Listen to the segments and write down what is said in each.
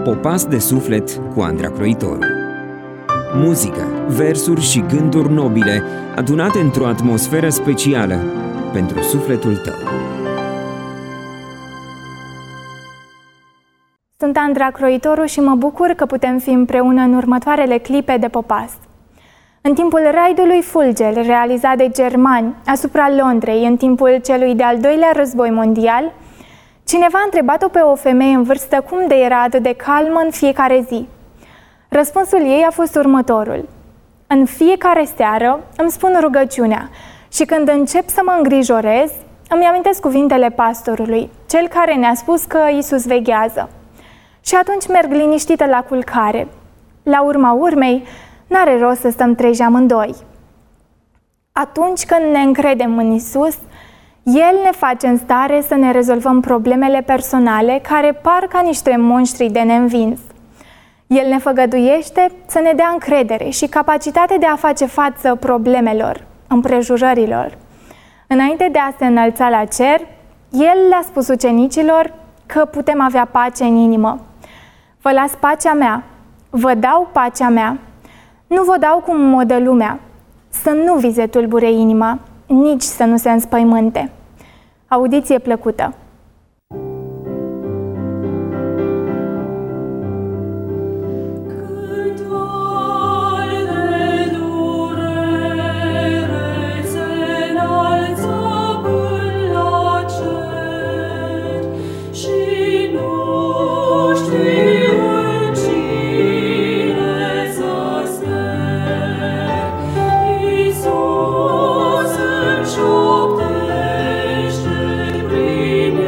Popas de suflet cu Andra Croitoru. Muzică, versuri și gânduri nobile adunate într-o atmosferă specială pentru sufletul tău. Sunt Andra Croitoru și mă bucur că putem fi împreună în următoarele clipe de Popas. În timpul raidului Fulger, realizat de germani asupra Londrei în timpul celui de-al doilea război mondial, cineva a întrebat-o pe o femeie în vârstă cum de era atât de calmă în fiecare zi. Răspunsul ei a fost următorul: în fiecare seară îmi spun rugăciunea și când încep să mă îngrijorez, îmi amintesc cuvintele pastorului, cel care ne-a spus că Iisus veghează. Și atunci merg liniștită la culcare. La urma urmei, n-are rost să stăm treji amândoi. Atunci când ne încredem în Iisus, El ne face în stare să ne rezolvăm problemele personale care par ca niște monștri de neînvins. El ne făgăduiește să ne dea încredere și capacitate de a face față problemelor, împrejurărilor. Înainte de a se înălța la cer, El le-a spus ucenicilor că putem avea pace în inimă. Vă las pacea mea, vă dau pacea mea. Nu vă dau cum o dă lumea. Să nu vi se tulbure inima, nici să nu se înspăimânte. Audiție plăcută! Iisus îmi șoptește prin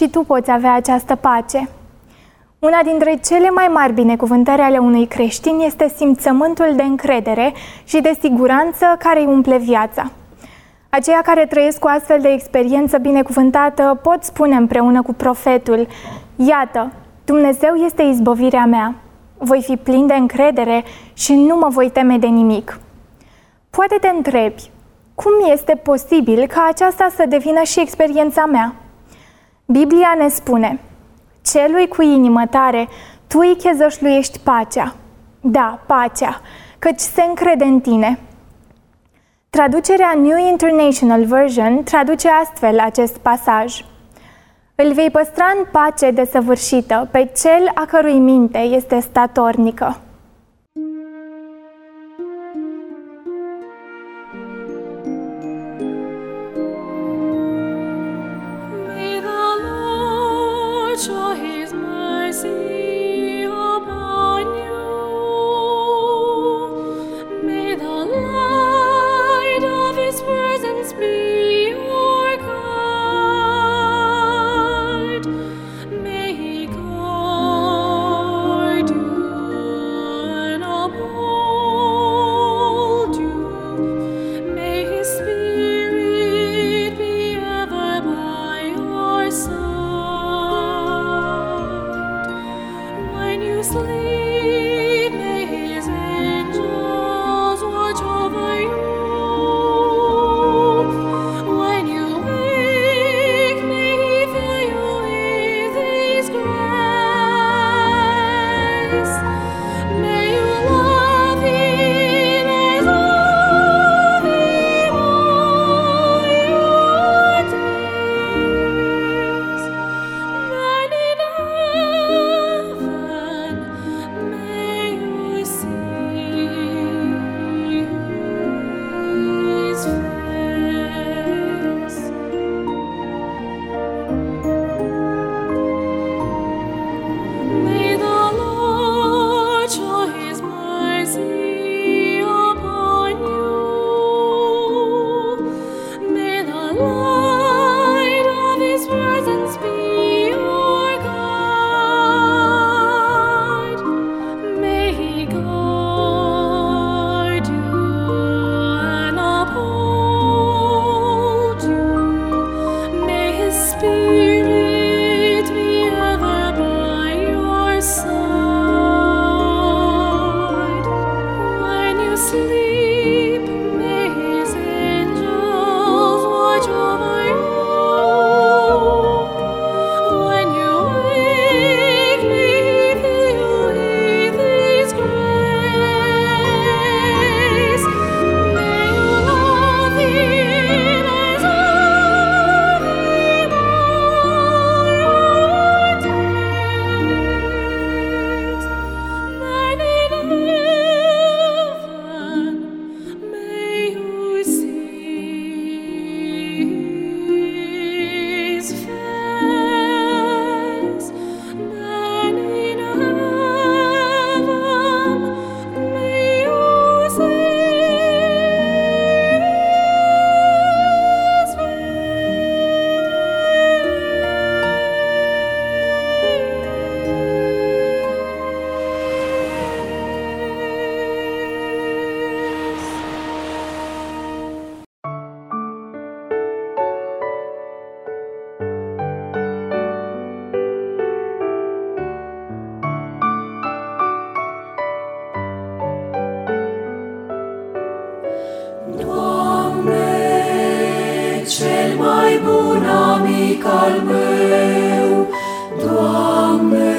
și tu poți avea această pace. Una dintre cele mai mari binecuvântări ale unui creștin este simțământul de încredere și de siguranță care îi umple viața. Aceia care trăiesc o astfel de experiență binecuvântată pot spune împreună cu profetul: iată, Dumnezeu este izbăvirea mea. Voi fi plin de încredere și nu mă voi teme de nimic. Poate te întrebi, cum este posibil ca aceasta să devină și experiența mea? Biblia ne spune: celui cu inimă tare, tu îi chezășluiești pacea. Da, pacea, căci se încrede în tine. Traducerea New International Version traduce astfel acest pasaj: îl vei păstra în pace desăvârșită pe cel a cărui minte este statornică. amic al meu, Doamne,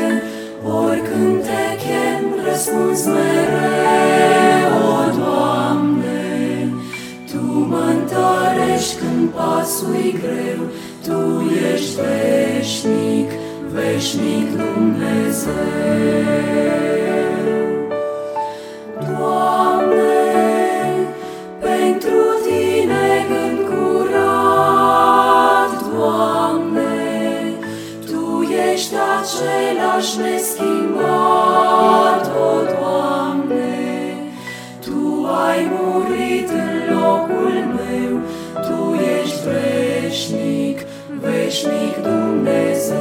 oricând te chem, răspunzi mereu, o Doamne. Tu mă întărești când pasul-i greu, Tu ești veșnic, veșnic Dumnezeu. Doamne, pentru Tine gând curat, Doamne, Tu ești același neschimbat, o Doamne. Tu ai murit în locul meu, Tu ești veșnic, veșnic Dumnezeu.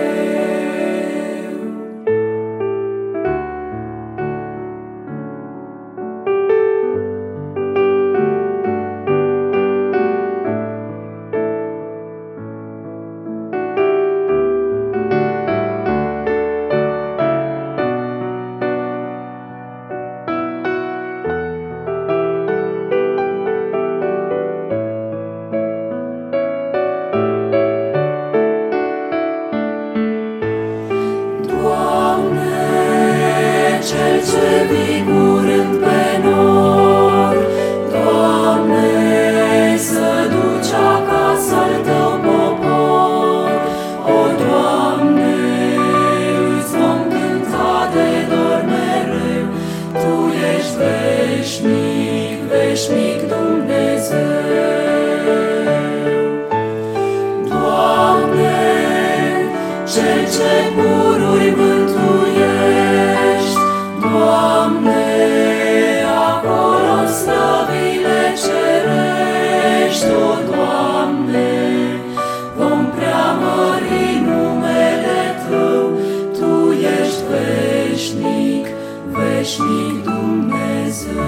Veșnic Dumnezeu. Doamne, Cel ce pururi mântuiești, Doamne, acolo în slăvile cerești, o, Doamne, vom preamări numele Tău, Tu ești veșnic, veșnic Dumnezeu.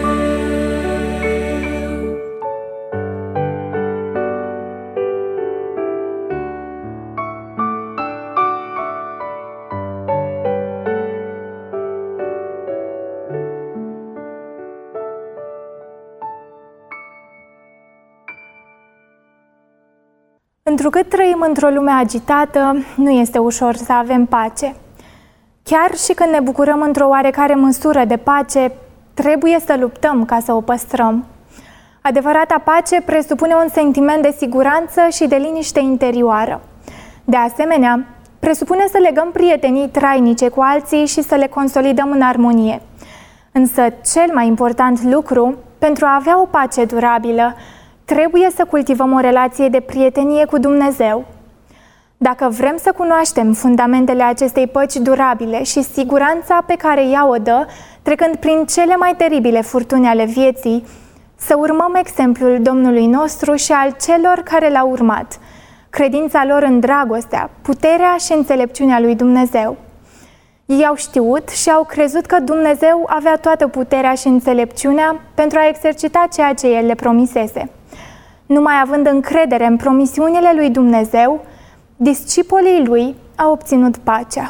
Întrucât trăim într-o lume agitată, nu este ușor să avem pace. Chiar și când ne bucurăm într-o oarecare măsură de pace, trebuie să luptăm ca să o păstrăm. Adevărata pace presupune un sentiment de siguranță și de liniște interioară. De asemenea, presupune să legăm prietenii trainice cu alții și să le consolidăm în armonie. Însă, cel mai important lucru, pentru a avea o pace durabilă, trebuie să cultivăm o relație de prietenie cu Dumnezeu. Dacă vrem să cunoaștem fundamentele acestei păci durabile și siguranța pe ea o dă, trecând prin cele mai teribile furtuni ale vieții, să urmăm exemplul Domnului nostru și al celor care l-au urmat, credința lor în dragostea, puterea și înțelepciunea lui Dumnezeu. Ei au știut și au crezut că Dumnezeu avea toată puterea și înțelepciunea pentru a exercita ceea ce El le promisese. Numai având încredere în promisiunile lui Dumnezeu, discipolii lui au obținut pacea.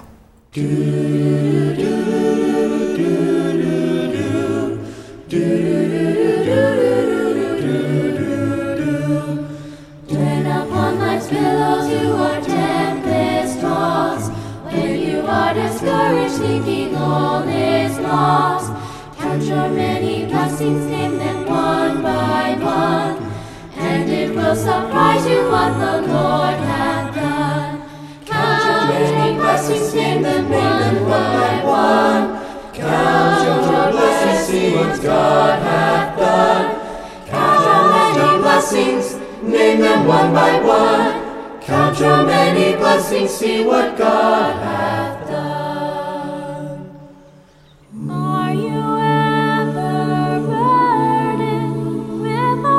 When upon life's billows you are tempest-tossed, when you are discouraged, thinking all is lost, count your many blessings, name them one by one, and it will surprise you what the Lord hath done. Count your many blessings, name them one by one. Count your blessings, see what God hath done. Count your many blessings, name them one by one. Count your many blessings, see what God hath done. Are you ever burdened with a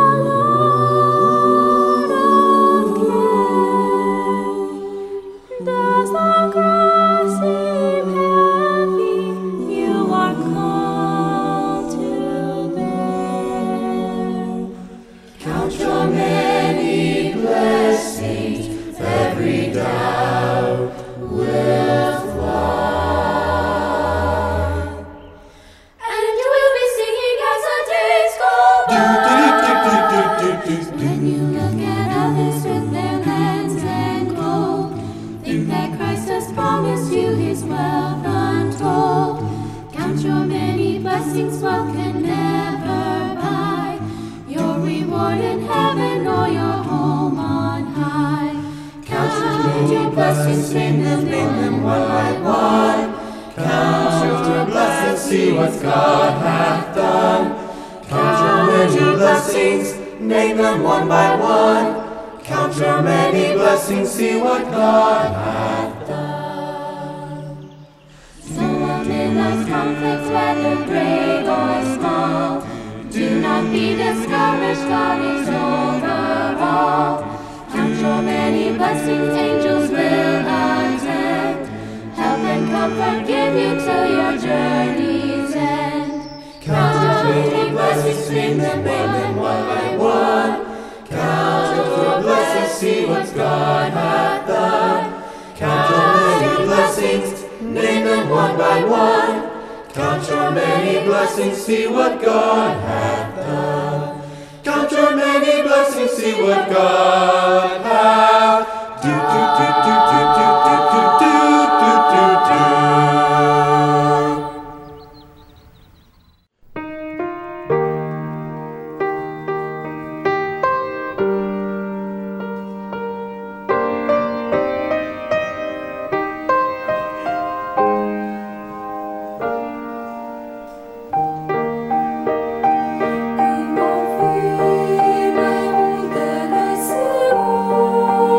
load of care? Does the cross seem heavy you are called to bear? Count your many blessings, every doubt will fly. And you will be singing as the days go by. When you look at others with their lands and gold, think that Christ has promised you his wealth untold. Count your many blessings, wealth can never buy your reward in heaven or your home on high. Count your blessings, name them one by one. Count your blessings, see what God hath done. Count your many blessings, name them one by one. Count your many blessings, see what God hath done. So amid life's conflicts, whether great or small, do not be discouraged, God is over all. Count your many blessings angels will attend. Help and comfort give you till your journey's end. Count your many blessings, name them one by one. Count your blessings, see what God hath done. Count your many blessings, name them one by one. Count your many blessings, see what God hath done. Count your many blessings, see what God hath Muntele Siun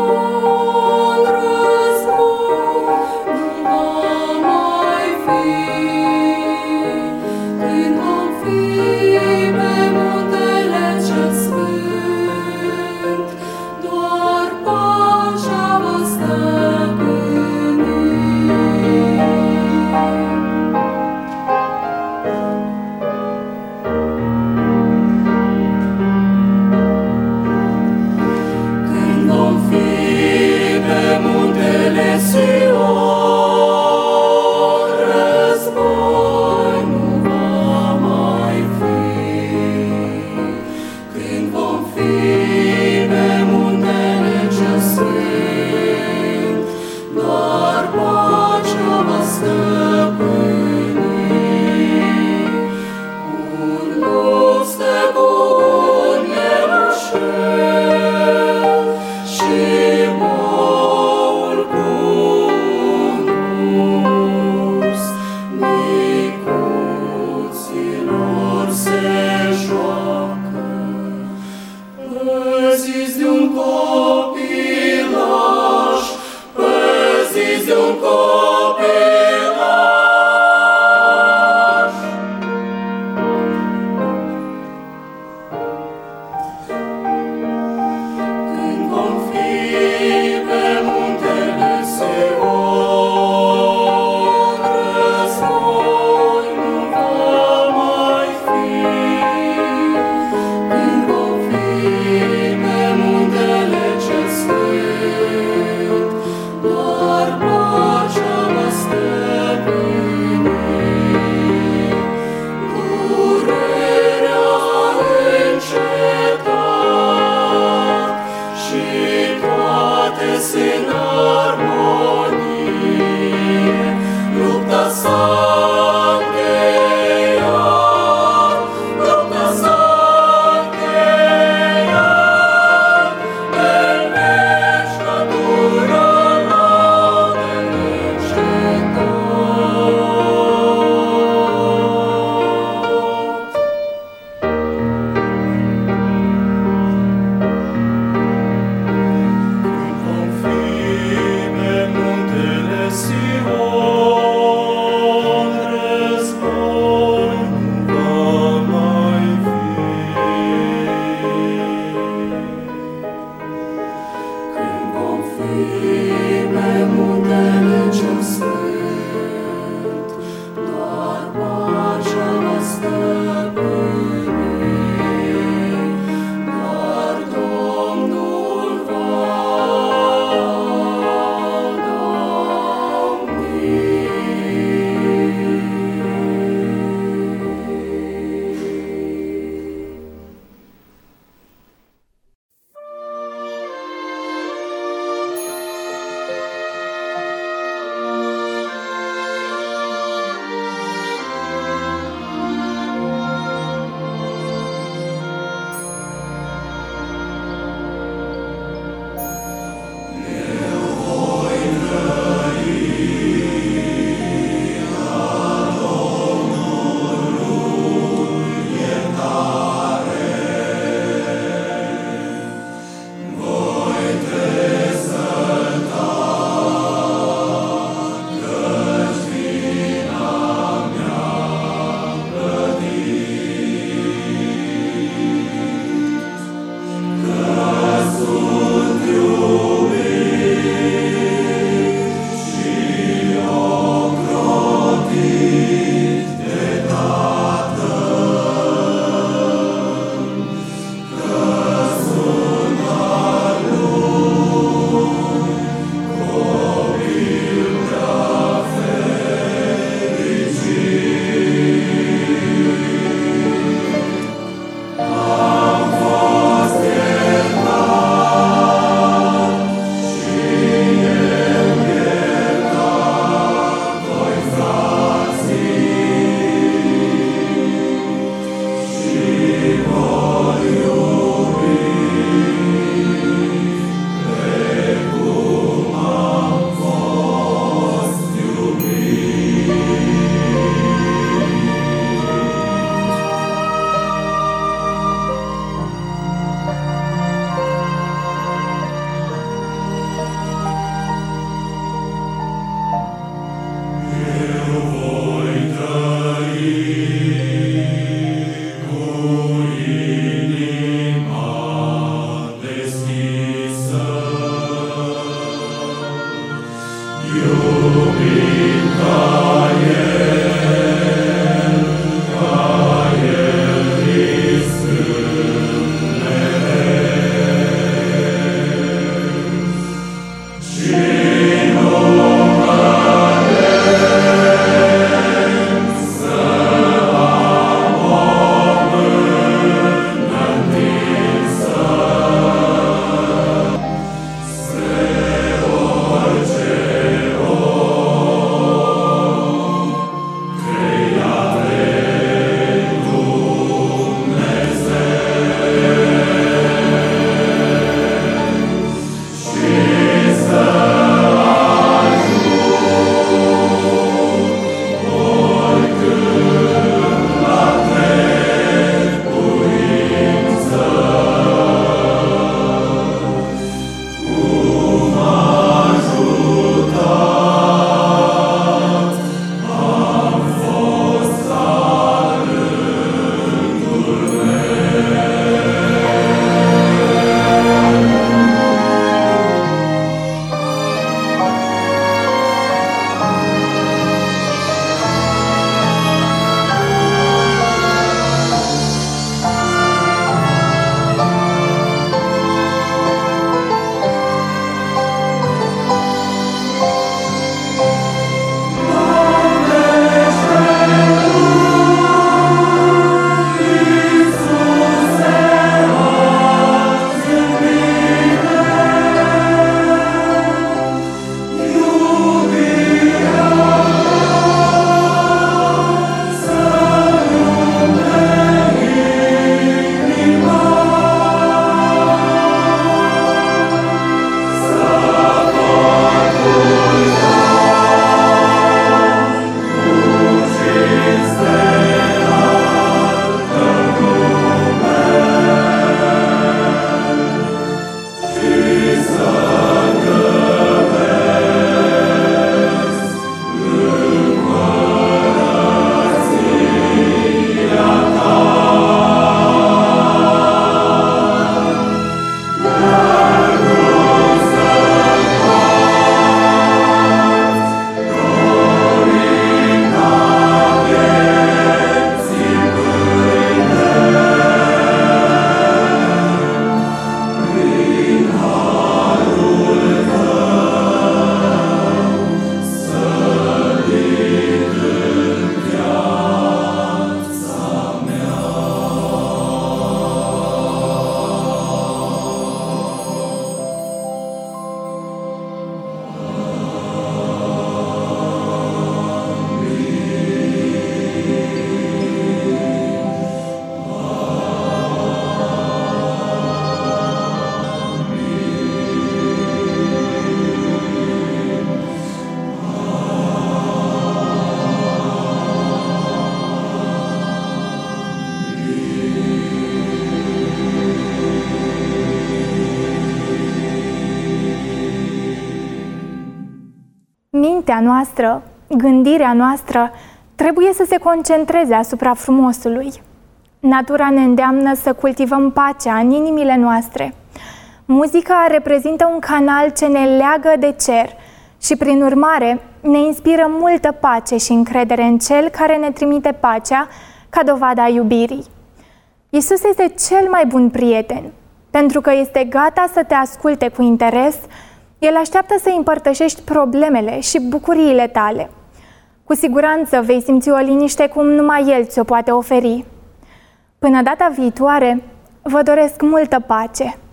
mintea noastră, gândirea noastră, trebuie să se concentreze asupra frumosului. Natura ne îndeamnă să cultivăm pacea în inimile noastre. Muzica reprezintă un canal ce ne leagă de cer și, prin urmare, ne inspiră multă pace și încredere în Cel care ne trimite pacea ca dovada iubirii. Iisus este cel mai bun prieten, pentru că este gata să te asculte cu interes. El așteaptă să îi împărtășești problemele și bucuriile tale. Cu siguranță vei simți o liniște cum numai El ți-o poate oferi. Până data viitoare, vă doresc multă pace!